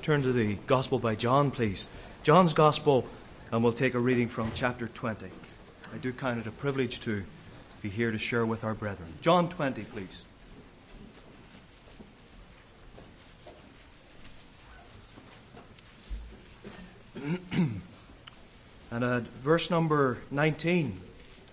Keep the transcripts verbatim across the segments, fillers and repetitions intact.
turn to the Gospel by John, please. John's Gospel, and we'll take a reading from chapter twenty. I do count it a privilege to be here to share with our brethren. John twenty, please. And at verse number nineteen.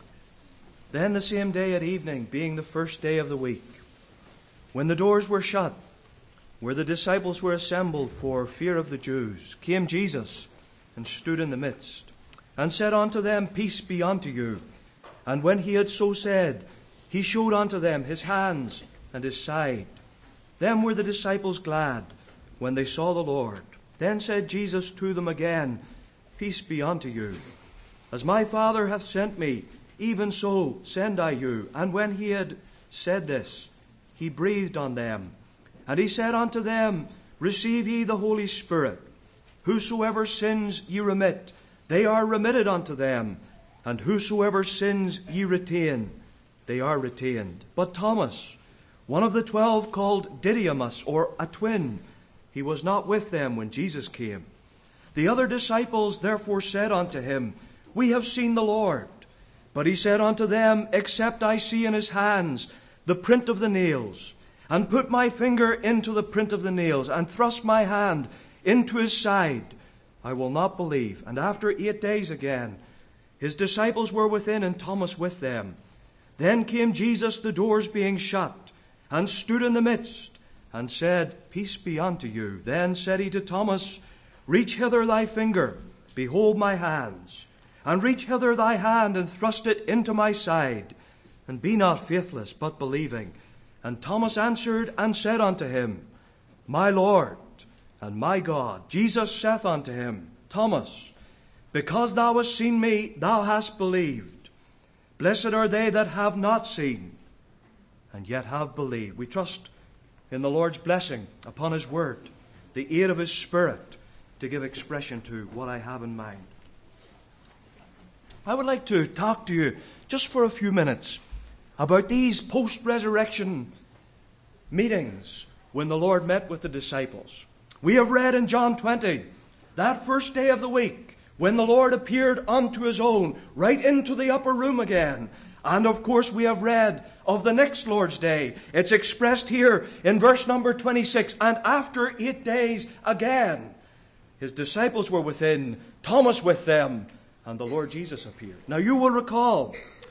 Then the same day at evening, being the first day of the week, when the doors were shut, where the disciples were assembled for fear of the Jews, came Jesus and stood in the midst, and said unto them, Peace be unto you. And when he had so said, he showed unto them his hands and his side. Then were the disciples glad when they saw the Lord. Then said Jesus to them again, Peace be unto you. As my Father hath sent me, even so send I you. And when he had said this, he breathed on them. And he said unto them, Receive ye the Holy Spirit. Whosoever sins ye remit, they are remitted unto them. And whosoever sins ye retain, they are retained. But Thomas, one of the twelve, called Didymus, or a twin, he was not with them when Jesus came. The other disciples therefore said unto him, We have seen the Lord. But he said unto them, Except I see in his hands the print of the nails, and put my finger into the print of the nails, and thrust my hand into his side, I will not believe. And after eight days again, his disciples were within, and Thomas with them. Then came Jesus, the doors being shut, and stood in the midst, and said, Peace be unto you. Then said he to Thomas, Reach hither thy finger, behold my hands, and reach hither thy hand, and thrust it into my side, and be not faithless, but believing. And Thomas answered and said unto him, My Lord and my God. Jesus saith unto him, Thomas, because thou hast seen me, thou hast believed. Blessed are they that have not seen, and yet have believed. We trust in the Lord's blessing upon his word, the aid of his Spirit, to give expression to what I have in mind. I would like to talk to you just for a few minutes about these post-resurrection meetings when the Lord met with the disciples. We have read in John twenty, that first day of the week, when the Lord appeared unto his own, right into the upper room again. And of course we have read of the next Lord's Day. It's expressed here in verse number twenty-six. And after eight days again, his disciples were within, Thomas with them, and the Lord Jesus appeared. Now you will recall,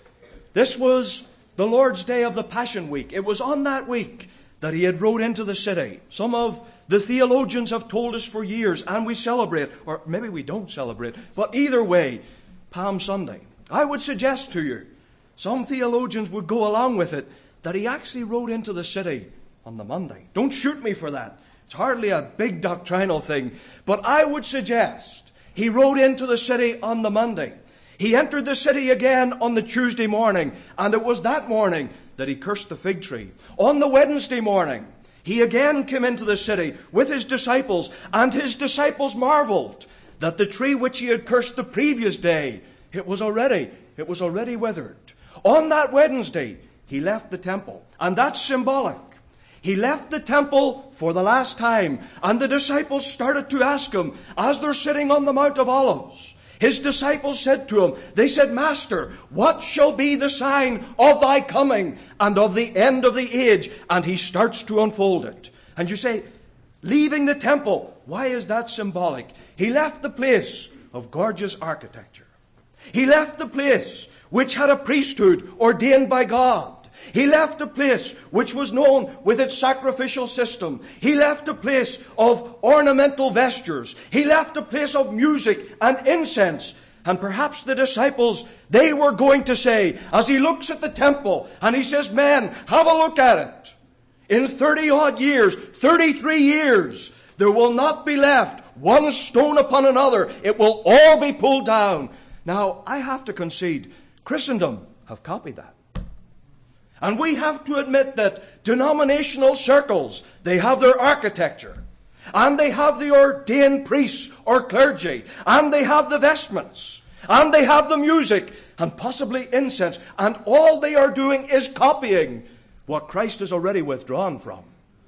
this was the Lord's Day of the Passion Week. It was on that week that he had rode into the city. Some of the theologians have told us for years, and we celebrate, or maybe we don't celebrate, but either way, Palm Sunday. I would suggest to you, some theologians would go along with it, that he actually rode into the city on the Monday. Don't shoot me for that. It's hardly a big doctrinal thing. But I would suggest he rode into the city on the Monday. He entered the city again on the Tuesday morning, and it was that morning that he cursed the fig tree. On the Wednesday morning, he again came into the city with his disciples, and his disciples marveled that the tree which he had cursed the previous day, it was already, it was already withered. On that Wednesday, he left the temple, and that's symbolic. He left the temple for the last time, and the disciples started to ask him, as they're sitting on the Mount of Olives, his disciples said to him, they said, Master, what shall be the sign of thy coming and of the end of the age? And he starts to unfold it. And you say, leaving the temple, why is that symbolic? He left the place of gorgeous architecture. He left the place which had a priesthood ordained by God. He left a place which was known with its sacrificial system. He left a place of ornamental vestures. He left a place of music and incense. And perhaps the disciples, they were going to say, as he looks at the temple, and he says, Men, have a look at it. In thirty odd years, thirty-three years, there will not be left one stone upon another. It will all be pulled down. Now, I have to concede, Christendom have copied that. And we have to admit that denominational circles, they have their architecture. And they have the ordained priests or clergy. And they have the vestments. And they have the music. And possibly incense. And all they are doing is copying what Christ has already withdrawn from.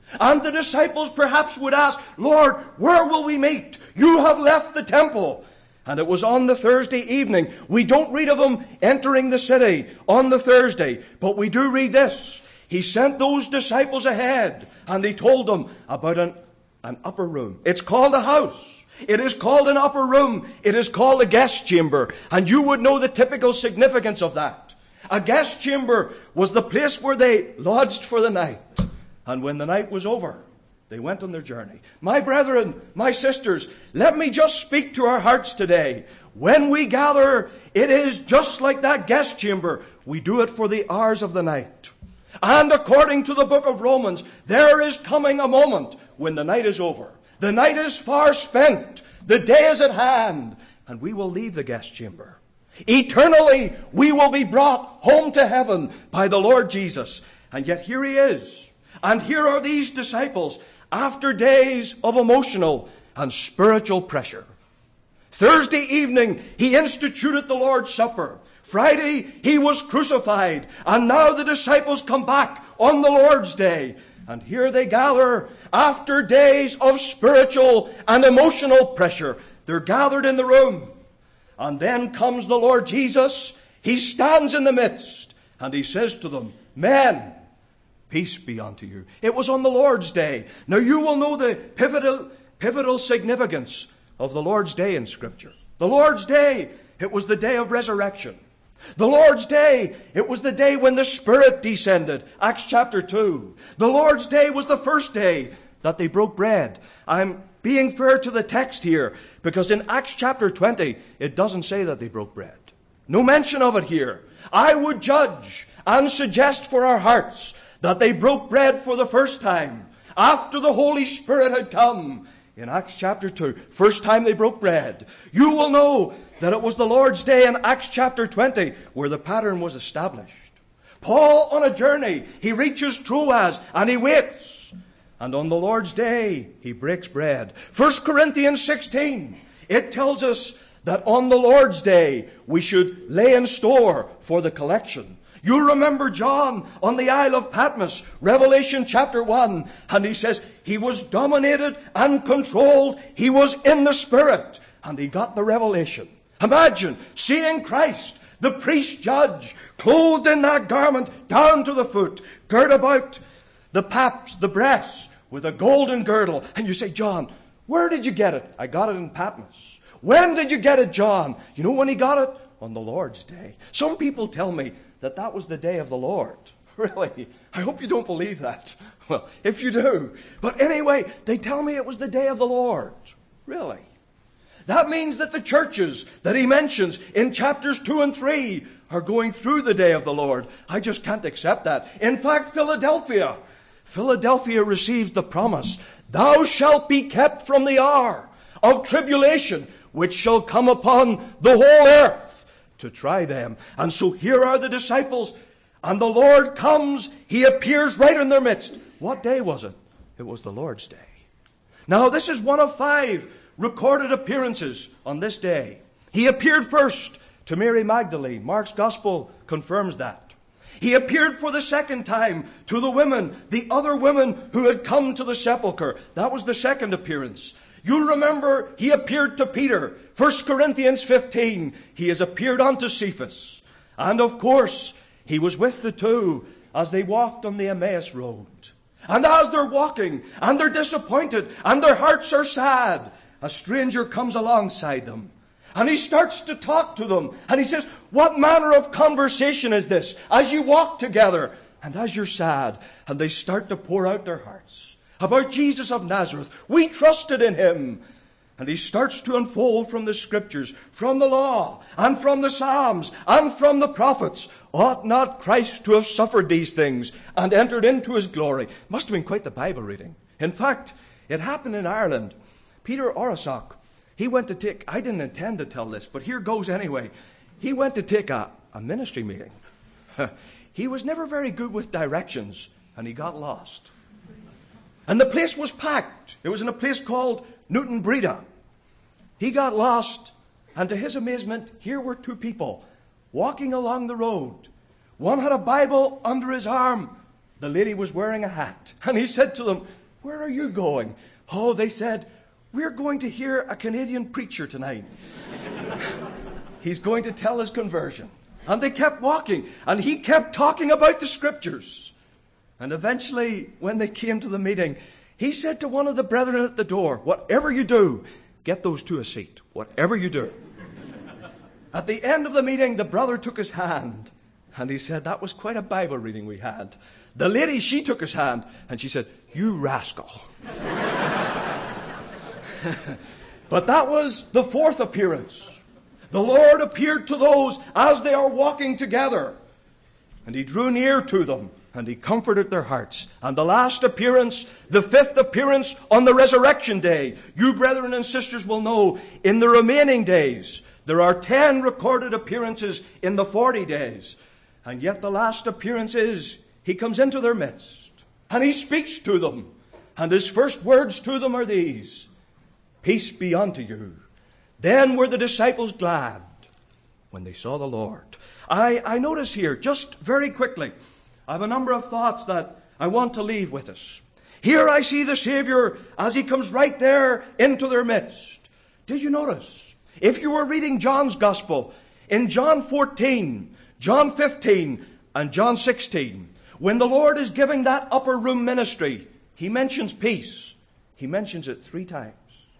And the disciples perhaps would ask, Lord, where will we meet? You have left the temple. And it was on the Thursday evening. We don't read of him entering the city on the Thursday, but we do read this. He sent those disciples ahead, and he told them about an, an upper room. It's called a house. It is called an upper room. It is called a guest chamber. And you would know the typical significance of that. A guest chamber was the place where they lodged for the night. And when the night was over, they went on their journey. My brethren, my sisters, let me just speak to our hearts today. When we gather, it is just like that guest chamber. We do it for the hours of the night. And according to the book of Romans, there is coming a moment when the night is over. The night is far spent. The day is at hand. And we will leave the guest chamber. Eternally, we will be brought home to heaven by the Lord Jesus. And yet here he is. And here are these disciples after days of emotional and spiritual pressure. Thursday evening, he instituted the Lord's Supper. Friday, he was crucified. And now the disciples come back on the Lord's Day. And here they gather after days of spiritual and emotional pressure. They're gathered in the room. And then comes the Lord Jesus. He stands in the midst. And he says to them, Men, peace be unto you. It was on the Lord's Day. Now you will know the pivotal, pivotal significance of the Lord's Day in Scripture. The Lord's Day, it was the day of resurrection. The Lord's Day, it was the day when the Spirit descended. Acts chapter two. The Lord's Day was the first day that they broke bread. I'm being fair to the text here, because in Acts chapter twenty, it doesn't say that they broke bread. No mention of it here. I would judge and suggest for our hearts that they broke bread for the first time after the Holy Spirit had come in Acts chapter two. First time they broke bread. You will know that it was the Lord's Day in Acts chapter twenty where the pattern was established. Paul on a journey, he reaches Troas and he waits. And on the Lord's Day, he breaks bread. First Corinthians sixteen, it tells us that on the Lord's Day, we should lay in store for the collection. You remember John on the Isle of Patmos, Revelation chapter one, and he says he was dominated and controlled. He was in the Spirit, and he got the revelation. Imagine seeing Christ, the priest judge, clothed in that garment down to the foot, girt about the paps, the breasts, with a golden girdle. And you say, John, where did you get it? I got it in Patmos. When did you get it, John? You know when he got it? On the Lord's Day. Some people tell me that that was the day of the Lord. Really? I hope you don't believe that. Well, if you do. But anyway, they tell me it was the day of the Lord. Really? That means that the churches that he mentions in chapters two and three are going through the day of the Lord. I just can't accept that. In fact, Philadelphia, Philadelphia receives the promise, Thou shalt be kept from the hour of tribulation, which shall come upon the whole earth to try them. And so here are the disciples, and the Lord comes. He appears right in their midst. What day was it? It was the Lord's Day. Now, this is one of five recorded appearances on this day. He appeared first to Mary Magdalene. Mark's Gospel confirms that. He appeared for the second time to the women, the other women who had come to the sepulchre. That was the second appearance. You remember he appeared to Peter. First Corinthians fifteen. He has appeared unto Cephas. And of course, he was with the two as they walked on the Emmaus road. And as they're walking, and they're disappointed, and their hearts are sad, a stranger comes alongside them. And he starts to talk to them. And he says, what manner of conversation is this as you walk together and as you're sad? And they start to pour out their hearts about Jesus of Nazareth. We trusted in him. And he starts to unfold from the Scriptures, from the law, and from the Psalms, and from the prophets. Ought not Christ to have suffered these things and entered into his glory? Must have been quite the Bible reading. In fact, it happened in Ireland. Peter Orosok, he went to take, I didn't intend to tell this, but here goes anyway. He went to take a, a ministry meeting. He was never very good with directions, and he got lost. And the place was packed. It was in a place called Newton Breda. He got lost, and to his amazement, here were two people walking along the road. One had a Bible under his arm. The lady was wearing a hat. And he said to them, where are you going? Oh, they said, we're going to hear a Canadian preacher tonight. He's going to tell his conversion. And they kept walking, and he kept talking about the Scriptures. And eventually, when they came to the meeting, he said to one of the brethren at the door, whatever you do, get those two a seat. Whatever you do. At the end of the meeting, the brother took his hand, and he said, that was quite a Bible reading we had. The lady, she took his hand, and she said, you rascal. But that was the fourth appearance. The Lord appeared to those as they are walking together. And he drew near to them, and he comforted their hearts. And the last appearance, the fifth appearance on the resurrection day, you brethren and sisters will know, in the remaining days, there are ten recorded appearances in the forty days. And yet the last appearance is, he comes into their midst, and he speaks to them. And his first words to them are these, peace be unto you. Then were the disciples glad when they saw the Lord. I, I notice here, just very quickly, I have a number of thoughts that I want to leave with us. Here I see the Savior as he comes right there into their midst. Did you notice? If you were reading John's Gospel, in John fourteen, John fifteen, and John sixteen, when the Lord is giving that upper room ministry, he mentions peace. He mentions it three times.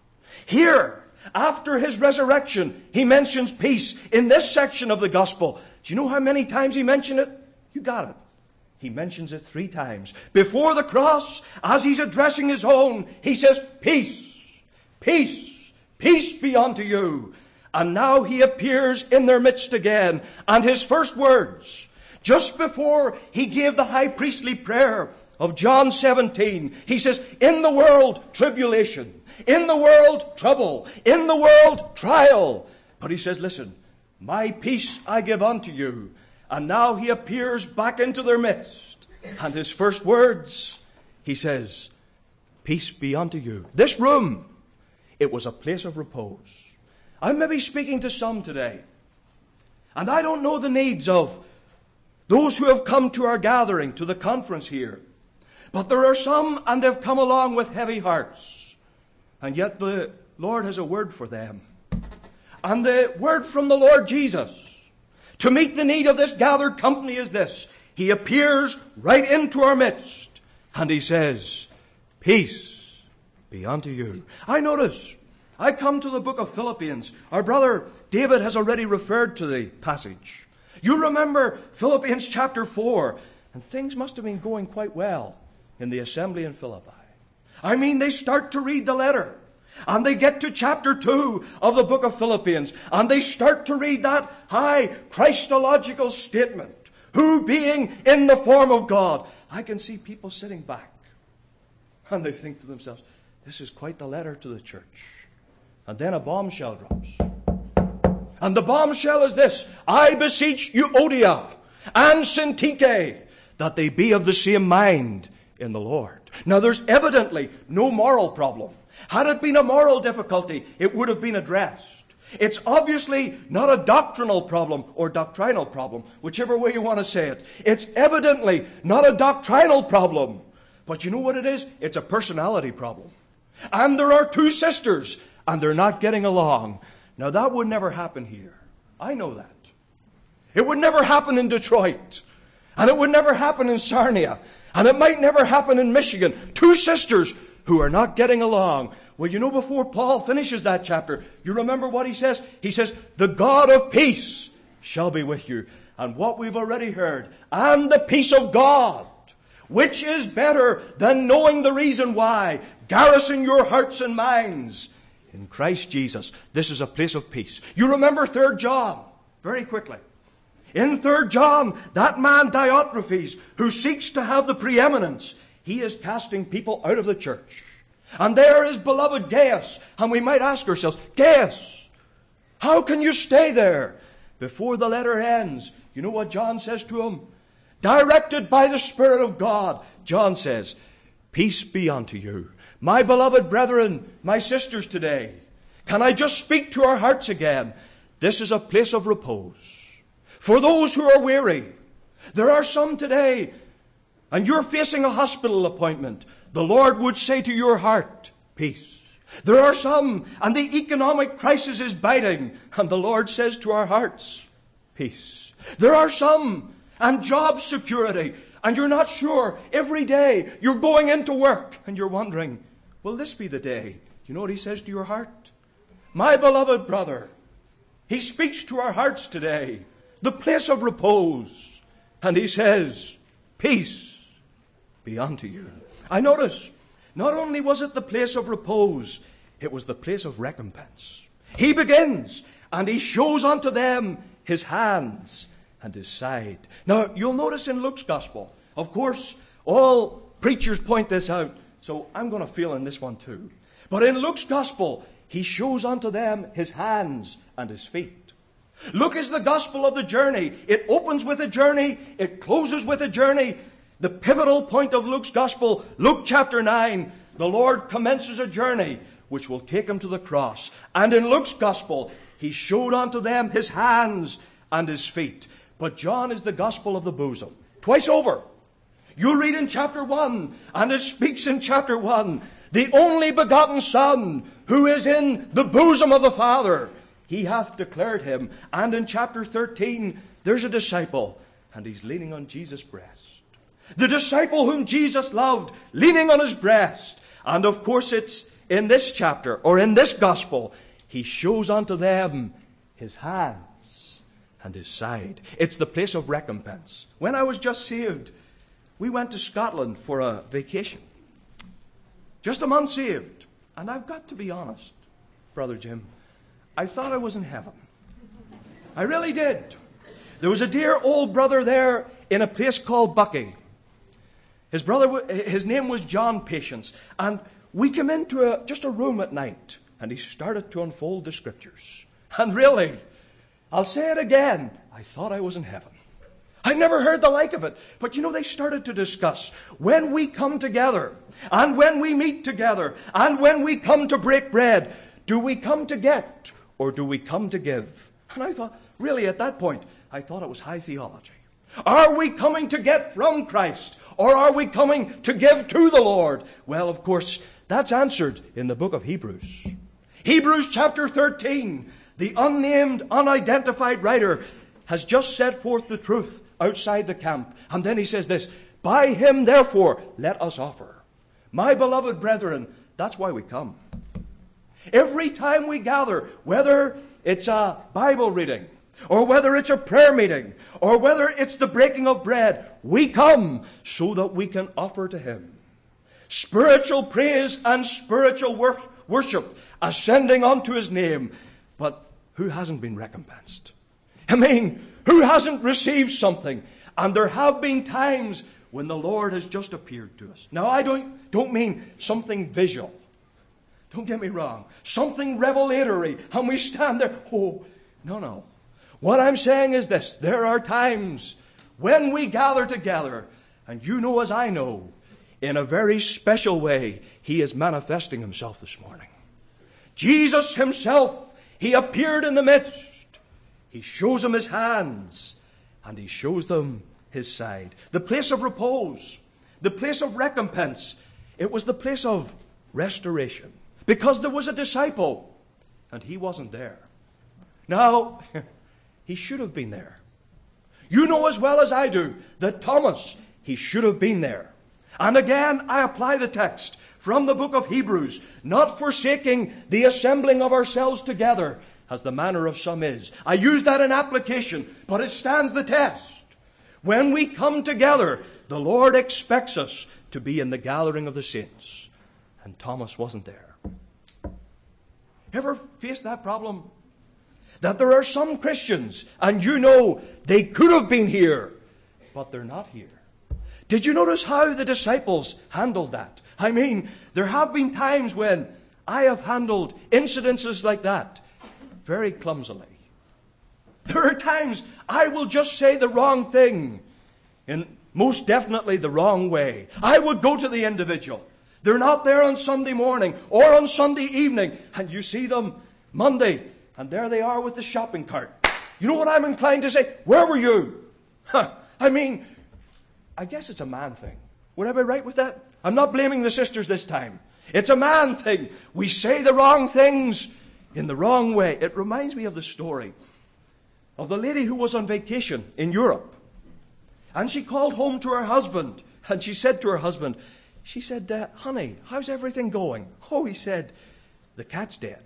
Here, after his resurrection, he mentions peace in this section of the Gospel. Do you know how many times he mentioned it? You got it. He mentions it three times. Before the cross, as he's addressing his own, he says, peace, peace, peace be unto you. And now he appears in their midst again. And his first words, just before he gave the high priestly prayer of John seventeen, he says, in the world, tribulation. In the world, trouble. In the world, trial. But he says, listen, my peace I give unto you. And now he appears back into their midst. And his first words, he says, peace be unto you. This room, it was a place of repose. I'm maybe speaking to some today. And I don't know the needs of those who have come to our gathering, to the conference here. But there are some, and they've come along with heavy hearts. And yet the Lord has a word for them. And the word from the Lord Jesus to meet the need of this gathered company is this. He appears right into our midst. And he says, peace be unto you. I notice, I come to the book of Philippians. Our brother David has already referred to the passage. You remember Philippians chapter four. And things must have been going quite well in the assembly in Philippi. I mean, they start to read the letter. And they get to chapter two of the book of Philippians. And they start to read that high Christological statement. Who being in the form of God. I can see people sitting back. And they think to themselves, this is quite the letter to the church. And then a bombshell drops. And the bombshell is this. I beseech Euodia and Syntyche that they be of the same mind in the Lord. Now there's evidently no moral problem. Had it been a moral difficulty, it would have been addressed. It's obviously not a doctrinal problem or doctrinal problem, whichever way you want to say it. It's evidently not a doctrinal problem. But you know what it is? It's a personality problem. And there are two sisters, and they're not getting along. Now that would never happen here. I know that. It would never happen in Detroit. And it would never happen in Sarnia. And it might never happen in Michigan. Two sisters who are not getting along. Well, you know, before Paul finishes that chapter, you remember what he says? He says, the God of peace shall be with you. And what we've already heard, and the peace of God, which is better than knowing the reason why, garrison your hearts and minds in Christ Jesus. This is a place of peace. You remember Third John, very quickly. In Third John, that man Diotrephes, who seeks to have the preeminence, he is casting people out of the church. And there is beloved Gaius. And we might ask ourselves, Gaius, how can you stay there? Before the letter ends, you know what John says to him? Directed by the Spirit of God, John says, peace be unto you. My beloved brethren, my sisters today, can I just speak to our hearts again? This is a place of repose. For those who are weary, there are some today, and you're facing a hospital appointment. the Lord would say to your heart, peace. There are some, and the economic crisis is biting, and the Lord says to our hearts, peace. There are some, and job security, and you're not sure. Every day you're going into work, and you're wondering, will this be the day? You know what he says to your heart? My beloved brother, he speaks to our hearts today, the place of repose, and he says, peace be unto you. I notice, not only was it the place of repose, it was the place of recompense. He begins, and he shows unto them his hands and his side. Now, you'll notice in Luke's gospel, of course, all preachers point this out, so I'm going to fill in this one too. But in Luke's gospel, he shows unto them his hands and his feet. Luke is the gospel of the journey. It opens with a journey, it closes with a journey. The pivotal point of Luke's gospel, Luke chapter nine, the Lord commences a journey which will take him to the cross. And in Luke's gospel, he showed unto them his hands and his feet. But John is the gospel of the bosom. Twice over. You read in chapter one, and it speaks in chapter one, the only begotten Son, who is in the bosom of the Father, he hath declared him. And in chapter thirteen, there's a disciple, and he's leaning on Jesus' breast. The disciple whom Jesus loved, leaning on his breast. And of course it's in this chapter, or in this gospel, he shows unto them his hands and his side. It's the place of recompense. When I was just saved, we went to Scotland for a vacation. Just a month saved. And I've got to be honest, Brother Jim, I thought I was in heaven. I really did. There was a dear old brother there in a place called Bucky. His brother, his name was John Patience. And we came into a, just a room at night, and he started to unfold the scriptures. And really, I'll say it again, I thought I was in heaven. I never heard the like of it. But you know, they started to discuss, when we come together, and when we meet together, and when we come to break bread, do we come to get, or do we come to give? And I thought, really at that point, I thought it was high theology. Are we coming to get from Christ, or are we coming to give to the Lord? Well, of course, that's answered in the book of Hebrews. Hebrews chapter thirteen, the unnamed, unidentified writer has just set forth the truth outside the camp. And then he says this, by him, therefore, let us offer. My beloved brethren, that's why we come. Every time we gather, whether it's a Bible reading, or whether it's a prayer meeting, or whether it's the breaking of bread, we come so that we can offer to him spiritual praise and spiritual wor- worship ascending unto his name. But who hasn't been recompensed? I mean, who hasn't received something? And there have been times when the Lord has just appeared to us. Now, I don't, don't mean something visual. Don't get me wrong. Something revelatory. And we stand there. Oh, no, no. What I'm saying is this. There are times when we gather together, and you know as I know, in a very special way, he is manifesting himself this morning. Jesus himself, he appeared in the midst. He shows them his hands, and he shows them his side. The place of repose, the place of recompense, it was the place of restoration. Because there was a disciple, and he wasn't there. Now, he should have been there. You know as well as I do that Thomas, he should have been there. And again, I apply the text from the book of Hebrews, not forsaking the assembling of ourselves together, as the manner of some is. I use that in application, but it stands the test. When we come together, the Lord expects us to be in the gathering of the saints. And Thomas wasn't there. Ever face that problem? That there are some Christians, and you know they could have been here, but they're not here. Did you notice how the disciples handled that? I mean, there have been times when I have handled incidences like that very clumsily. There are times I will just say the wrong thing in most definitely the wrong way. I would go to the individual. They're not there on Sunday morning or on Sunday evening, and you see them Monday, and there they are with the shopping cart. You know what I'm inclined to say? Where were you? Huh. I mean, I guess it's a man thing. Would I be right with that? I'm not blaming the sisters this time. It's a man thing. We say the wrong things in the wrong way. It reminds me of the story of the lady who was on vacation in Europe. And she called home to her husband. And she said to her husband, she said, uh, honey, how's everything going? Oh, he said, the cat's dead.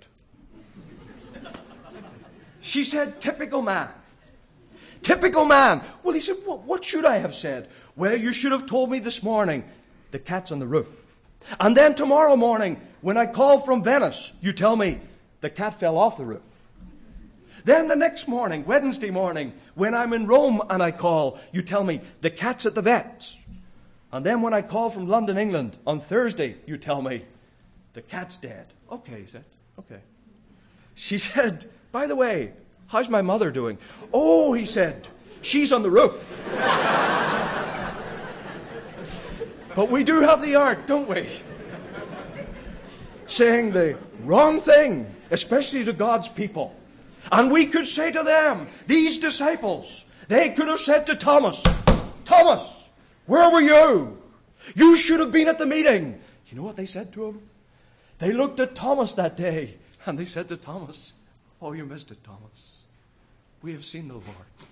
She said, typical man. Typical man. Well, he said, what, what should I have said? Well, you should have told me this morning, the cat's on the roof. And then tomorrow morning, when I call from Venice, you tell me, the cat fell off the roof. Then the next morning, Wednesday morning, when I'm in Rome and I call, you tell me, the cat's at the vet. And then when I call from London, England, on Thursday, you tell me, the cat's dead. Okay, he said, okay. She said, by the way, how's my mother doing? Oh, he said, she's on the roof. But we do have the art, don't we? Saying the wrong thing, especially to God's people. And we could say to them, these disciples, they could have said to Thomas, Thomas, where were you? You should have been at the meeting. You know what they said to him? They looked at Thomas that day and they said to Thomas, oh, you missed it, Thomas. We have seen the Lord.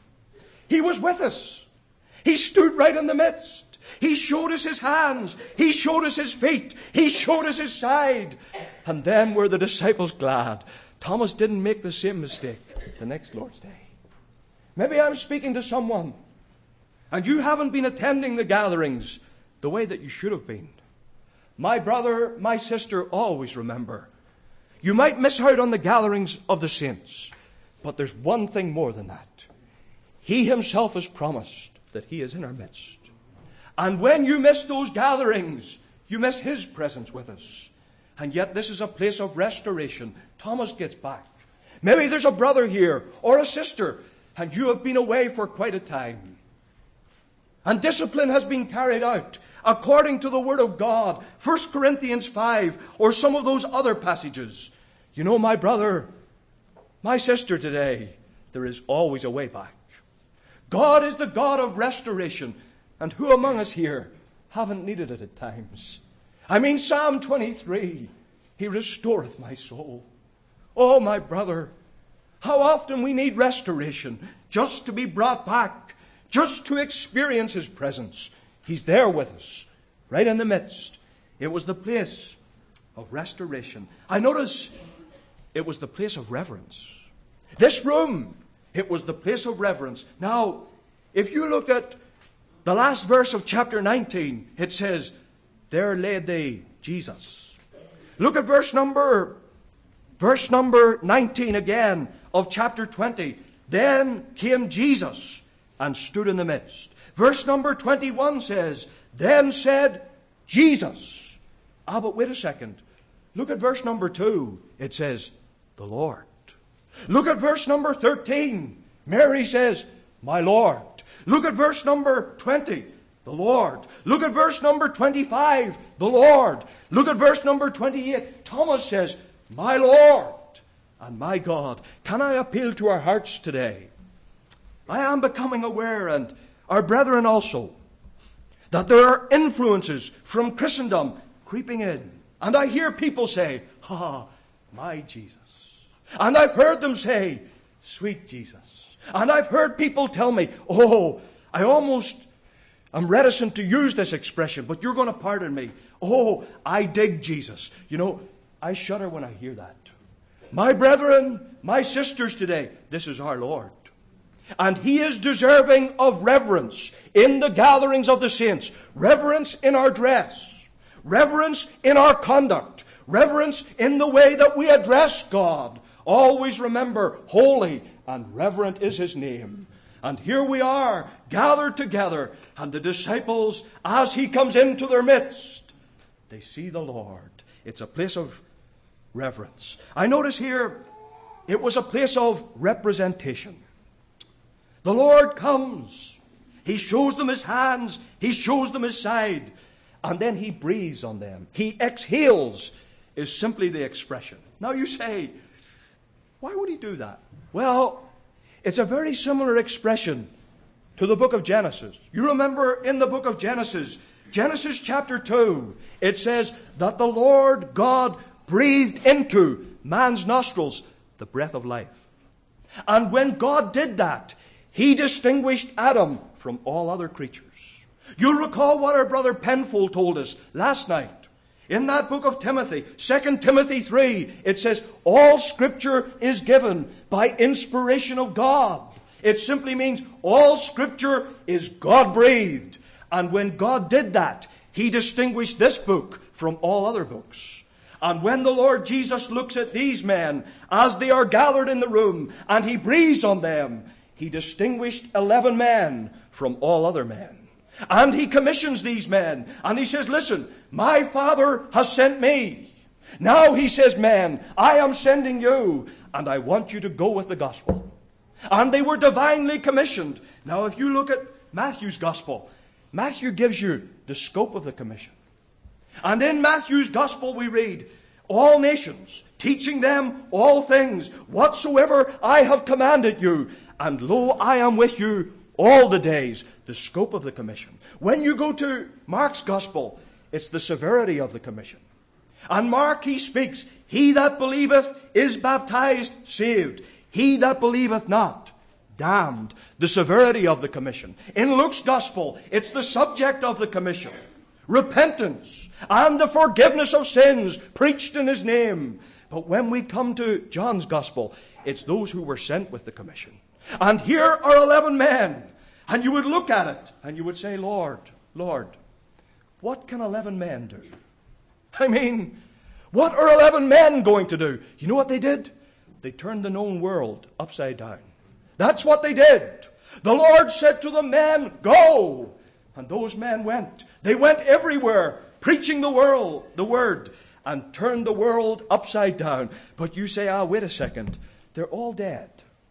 He was with us. He stood right in the midst. He showed us his hands. He showed us his feet. He showed us his side. And then were the disciples glad. Thomas didn't make the same mistake the next Lord's Day. Maybe I'm speaking to someone and you haven't been attending the gatherings the way that you should have been. My brother, my sister, always remember, you might miss out on the gatherings of the saints, but there's one thing more than that. He himself has promised that he is in our midst. And when you miss those gatherings, you miss his presence with us. And yet this is a place of restoration. Thomas gets back. Maybe there's a brother here or a sister, and you have been away for quite a time. And discipline has been carried out according to the Word of God. First Corinthians five or some of those other passages. You know, my brother, my sister today, there is always a way back. God is the God of restoration. And who among us here haven't needed it at times? I mean, Psalm twenty-three, He restoreth my soul. Oh, my brother, how often we need restoration just to be brought back, just to experience His presence. He's there with us, right in the midst. It was the place of restoration. I notice it was the place of reverence. This room, it was the place of reverence. Now, if you look at the last verse of chapter nineteen, it says, there laid they Jesus. Look at verse number, verse number nineteen again of chapter twenty. Then came Jesus and stood in the midst. Verse number twenty-one says, then said Jesus. Ah, but wait a second. Look at verse number two. It says, the Lord. Look at verse number thirteen. Mary says, my Lord. Look at verse number twenty. The Lord. Look at verse number twenty-five. The Lord. Look at verse number twenty-eight. Thomas says, my Lord and my God. Can I appeal to our hearts today? I am becoming aware, and our brethren also, that there are influences from Christendom creeping in. And I hear people say, ah, my Jesus. And I've heard them say, sweet Jesus. And I've heard people tell me, oh, I almost am reticent to use this expression, but you're going to pardon me. Oh, I dig Jesus. You know, I shudder when I hear that. My brethren, my sisters today, this is our Lord. And He is deserving of reverence in the gatherings of the saints. Reverence in our dress. Reverence in our conduct. Reverence in the way that we address God. Always remember, holy and reverent is His name. And here we are, gathered together, and the disciples, as He comes into their midst, they see the Lord. It's a place of reverence. I notice here, it was a place of representation. The Lord comes. He shows them His hands. He shows them His side. And then He breathes on them. He exhales is simply the expression. Now you say, why would He do that? Well, it's a very similar expression to the book of Genesis. You remember in the book of Genesis, Genesis chapter two, it says that the Lord God breathed into man's nostrils the breath of life. And when God did that, He distinguished Adam from all other creatures. You'll recall what our brother Penfold told us last night. In that book of Timothy, Second Timothy three, it says, all Scripture is given by inspiration of God. It simply means all Scripture is God-breathed. And when God did that, He distinguished this book from all other books. And when the Lord Jesus looks at these men as they are gathered in the room and He breathes on them, He distinguished eleven men from all other men. And He commissions these men and He says, listen, my Father has sent me. Now He says, men, I am sending you and I want you to go with the gospel. And they were divinely commissioned. Now if you look at Matthew's gospel, Matthew gives you the scope of the commission. And in Matthew's gospel we read, all nations, teaching them all things, whatsoever I have commanded you. And lo, I am with you all the days. The scope of the commission. When you go to Mark's gospel, it's the severity of the commission. And Mark, he speaks, he that believeth is baptized, saved. He that believeth not, damned. The severity of the commission. In Luke's gospel, it's the subject of the commission. Repentance and the forgiveness of sins preached in His name. But when we come to John's gospel, it's those who were sent with the commission. And here are eleven men. And you would look at it and you would say, Lord, Lord, what can eleven men do? I mean, what are eleven men going to do? You know what they did? They turned the known world upside down. That's what they did. The Lord said to the men, go. And those men went. They went everywhere, preaching the world, the word, and turned the world upside down. But you say, ah, wait a second. They're all dead.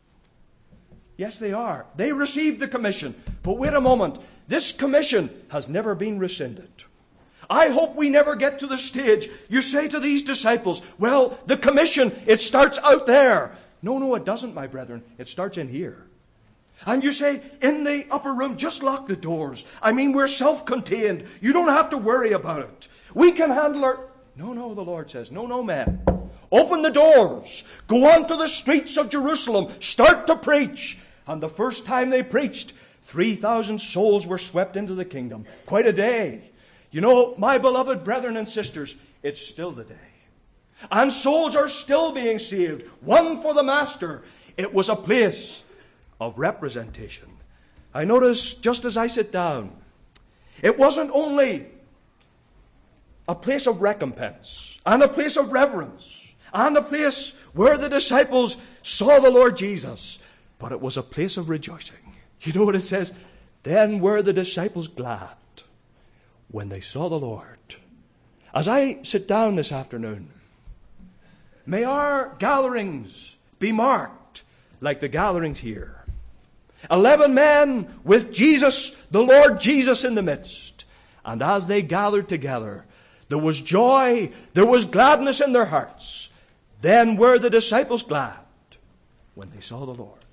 Yes, they are. They received the commission. But wait a moment. This commission has never been rescinded. I hope we never get to the stage you say to these disciples, well, the commission, it starts out there. No, no, it doesn't, my brethren. It starts in here. And you say, in the upper room, just lock the doors. I mean, we're self-contained. You don't have to worry about it. We can handle our... No, no, the Lord says, no, no, man. Open the doors. Go on to the streets of Jerusalem. Start to preach. And the first time they preached, three thousand souls were swept into the kingdom. Quite a day. You know, my beloved brethren and sisters, it's still the day. And souls are still being saved. One for the Master. It was a place of representation. I notice, just as I sit down, it wasn't only a place of recompense and a place of reverence and a place where the disciples saw the Lord Jesus, but it was a place of rejoicing. You know what it says? Then were the disciples glad when they saw the Lord. As I sit down this afternoon, may our gatherings be marked like the gatherings here. Eleven men with Jesus, the Lord Jesus in the midst. And as they gathered together, there was joy, there was gladness in their hearts. Then were the disciples glad when they saw the Lord.